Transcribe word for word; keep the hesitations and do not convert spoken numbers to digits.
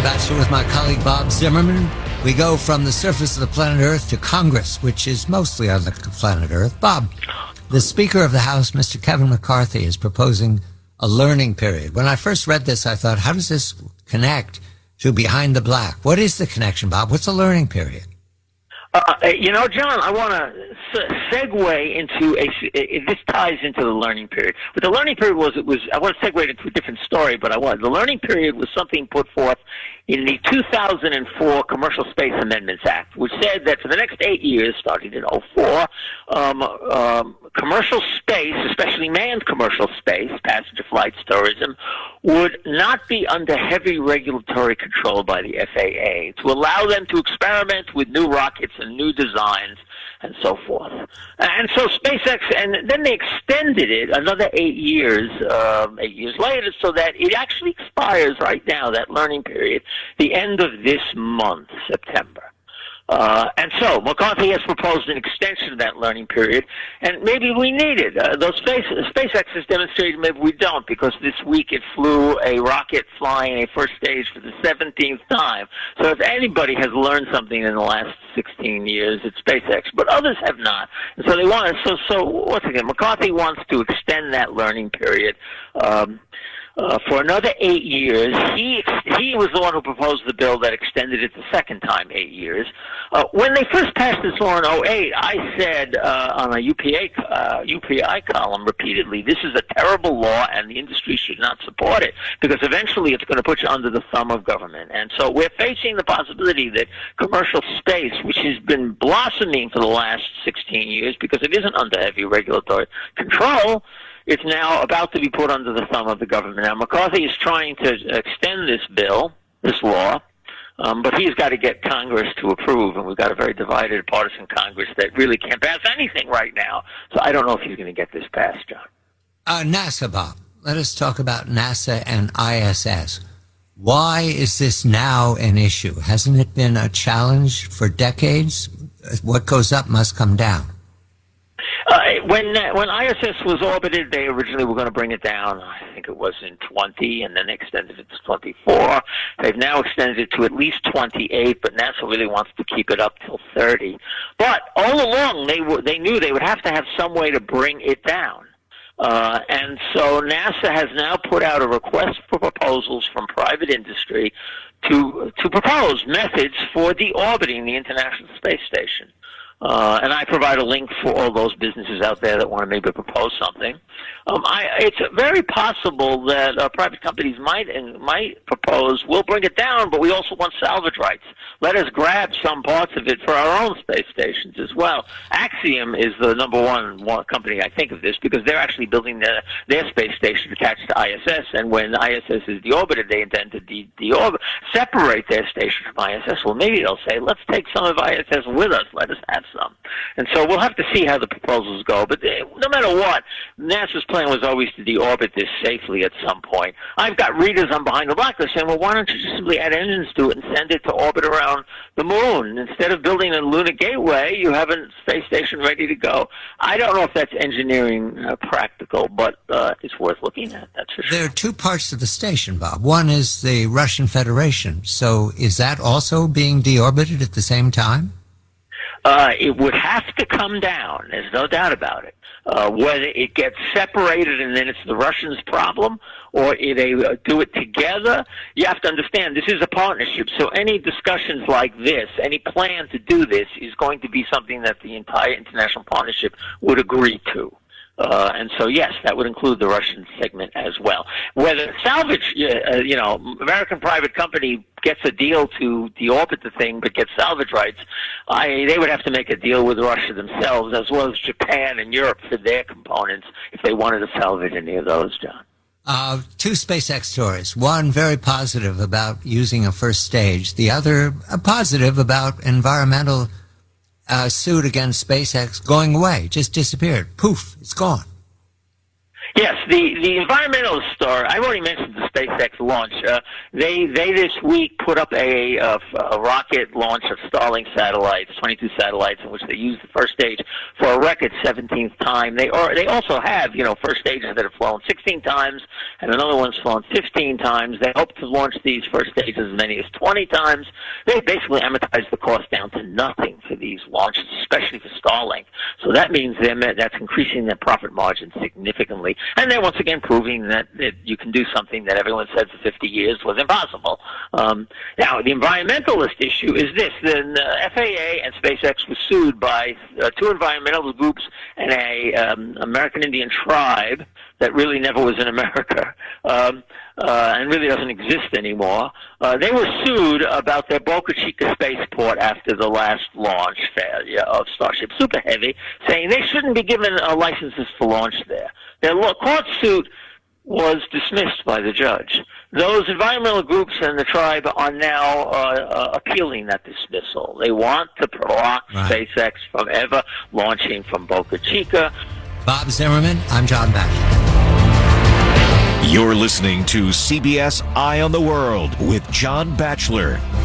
Batchelor with my colleague Bob Zimmerman. We go from the surface of the planet Earth to Congress, which is mostly on the planet Earth. Bob, the Speaker of the House, Mister Kevin McCarthy, is proposing a learning period. When I first read this, I thought, how does this connect to Behind the Black? What is the connection, Bob? What's a learning period? Uh, you know, John, I want to segue into a. This ties into the learning period. But the learning period was it was. I want to segue into a different story, but I want the learning period was something put forth in the two thousand four Commercial Space Amendments Act, which said that for the next eight years, starting in oh four, um, um, commercial space, especially manned commercial space, passenger flights, tourism, would not be under heavy regulatory control by the F A A to allow them to experiment with new rockets and new designs and so forth. And so SpaceX, and then they extended it another eight years, um, eight years later, so that it actually expires right now, that learning period, the end of this month, September. Uh, and so McCarthy has proposed an extension of that learning period, and maybe we need it. Uh, those space, SpaceX has demonstrated maybe we don't, because this week it flew a rocket flying a first stage for the seventeenth time. So if anybody has learned something in the last sixteen years, it's SpaceX, but others have not. And so they want so so once again, McCarthy wants to extend that learning period. Um, Uh, for another eight years. He he was the one who proposed the bill that extended it the second time, eight years. Uh, when they first passed this law in oh eight, I said uh, on a U P A uh, U P I column repeatedly, this is a terrible law and the industry should not support it, because eventually it's going to put you under the thumb of government. And so we're facing the possibility that commercial space, which has been blossoming for the last sixteen years because it isn't under heavy regulatory control, it's now about to be put under the thumb of the government. Now, McCarthy is trying to extend this bill, this law, um, but he's got to get Congress to approve, and we've got a very divided partisan Congress that really can't pass anything right now. So I don't know if he's going to get this passed, John. Uh, NASA, Bob. Let us talk about NASA and I S S. Why is this now an issue? Hasn't it been a challenge for decades? What goes up must come down. Uh, when uh, when I S S was orbited, they originally were going to bring it down. I think it was in twenty, and then they extended it to twenty-four. They've now extended it to at least twenty-eight, but NASA really wants to keep it up till thirty. But all along, they were, they knew they would have to have some way to bring it down. Uh, and so NASA has now put out a request for proposals from private industry to to propose methods for deorbiting the International Space Station. Uh, and I provide a link for all those businesses out there that want to maybe propose something. Um, I, it's very possible that uh, private companies might and might propose, we'll bring it down, but we also want salvage rights. Let us grab some parts of it for our own space stations as well. Axiom is the number one, one company I think of this, because they're actually building their, their space station attached to I S S, and when I S S is deorbited, they intend to de- deorbit, separate their station from I S S. Well, maybe they'll say, let's take some of I S S with us. Let us have some. And so we'll have to see how the proposals go. But no matter what, NASA's plan was always to deorbit this safely at some point. I've got readers on Behind the Black that are saying, well, why don't you just simply add engines to it and send it to orbit around the moon? Instead of building a lunar gateway, you have a space station ready to go. I don't know if that's engineering uh, practical, but uh, it's worth looking at, that's for sure. There are two parts of the station, Bob. One is the Russian Federation. So is that also being deorbited at the same time? Uh, it would have to come down. There's no doubt about it. Uh, whether it gets separated and then it's the Russians' problem, or they uh, do it together, you have to understand this is a partnership. So any discussions like this, any plan to do this, is going to be something that the entire international partnership would agree to. Uh, and so, yes, that would include the Russian segment as well. Whether salvage, uh, you know, American private company gets a deal to deorbit the thing but gets salvage rights, I, they would have to make a deal with Russia themselves, as well as Japan and Europe for their components, if they wanted to salvage any of those, John. Uh, two SpaceX stories. One very positive about using a first stage. The other a positive about environmental Uh, suit against SpaceX going away, just disappeared. Poof, it's gone. Yes, the, the environmental story, I've already mentioned the SpaceX launch. Uh, they they this week put up a, a, a rocket launch of Starlink satellites, twenty-two satellites, in which they used the first stage for a record seventeenth time. They are they also have you know first stages that have flown sixteen times, and another one's flown fifteen times. They hope to launch these first stages as many as twenty times. They basically amortize the cost down to nothing for these launches, especially for Starlink. So that means they're, that's increasing their profit margin significantly. And they're once again proving that, that you can do something that everyone said for fifty years was impossible. Um, now, the environmentalist issue is this. The uh, F A A and SpaceX was sued by uh, two environmental groups and a um, American Indian tribe that really never was in America um, uh, and really doesn't exist anymore. Uh, they were sued about their Boca Chica spaceport after the last launch failure of Starship Super Heavy, saying they shouldn't be given uh, licenses for launch there. Their court suit was dismissed by the judge. Those environmental groups and the tribe are now uh, uh, appealing that dismissal. They want to block right. SpaceX from ever launching from Boca Chica. Bob Zimmerman, I'm John Batchelor. You're listening to C B S Eye on the World with John Batchelor.